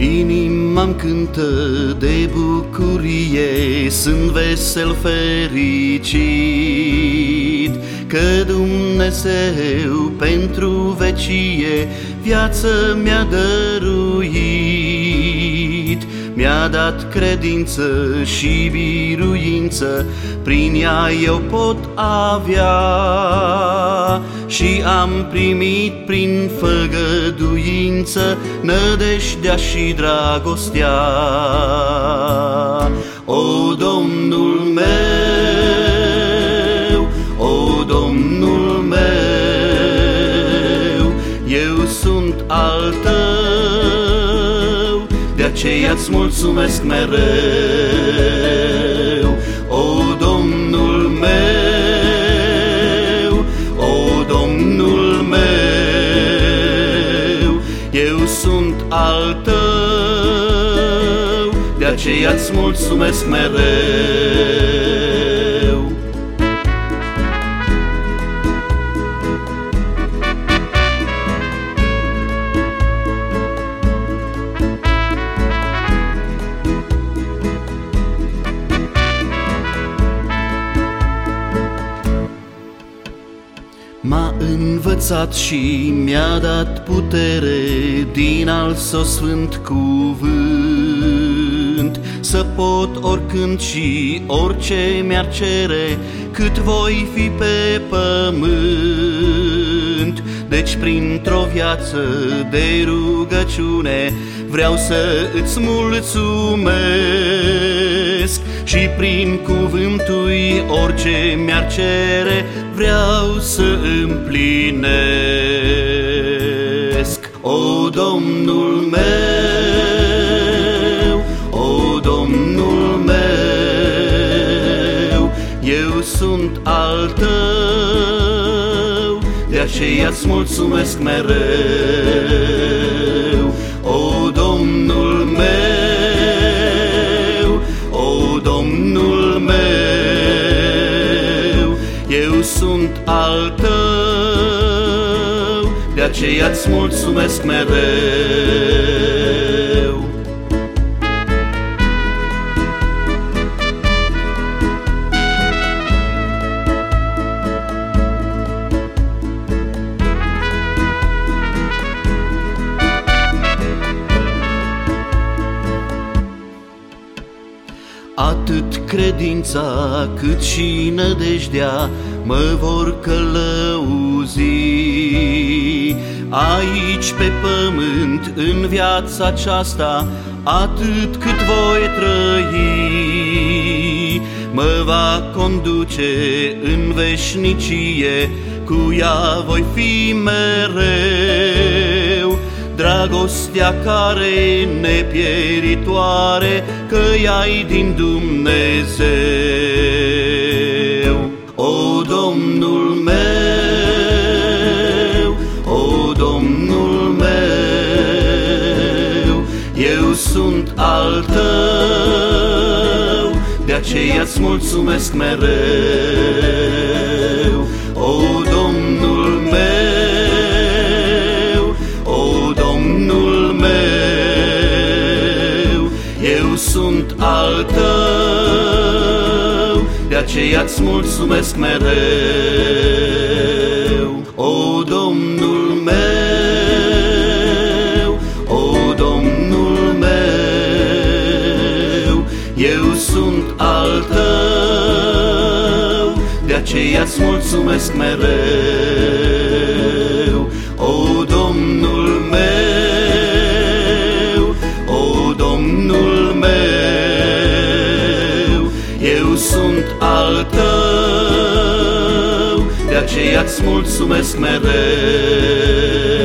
Inima-mi cântă de bucurie, sunt vesel fericit, că Dumnezeu pentru vecie viață mi-a dăruit. Mi-a dat credință și biruință, prin ea eu pot avea, și am primit prin făgăduință nădejdea și dragostea. O, Domnul meu, o, Domnul meu, eu sunt al Tău, de aceea-ți mulțumesc mereu. O, Domnul meu, o, Domnul meu, eu sunt al Tău, de aceea-ți mulțumesc mereu. M-a învățat și mi-a dat putere din al Său sfânt cuvânt, să pot oricând și orice mi-ar cere, cât voi fi pe pământ. Deci printr-o viață de rugăciune vreau să îți mulțumesc, și prin cuvântul orice mi-ar cere vreau să împlinesc. O, Domnul meu, o, Domnul meu, eu sunt al Tău, de aceea-ți mulțumesc mereu. O, Domnul meu, o, Domnul meu, eu sunt al Tău, de aceea-ți mulțumesc mereu. Atât credința cât și nădejdea mă vor călăuzi aici pe pământ, în viața aceasta, atât cât voi trăi. Mă va conduce în veșnicie, cu ea voi fi mereu. Dragostea care nepieritoare, că ea-i din Dumnezeu. O, Domnul meu, o, Domnul meu, eu sunt al Tău, de aceea-ți mulțumesc mereu. O, Domnul meu, o, Domnul meu, eu sunt al Tău, de aceea-ți mulțumesc mereu. O, Domnul meu, o, Domnul meu, eu sunt al Tău, de aceea-ți mulțumesc mereu. O, Domnul meu, o, Domnul meu, eu sunt al Tău, de aceea-ți mulțumesc mereu.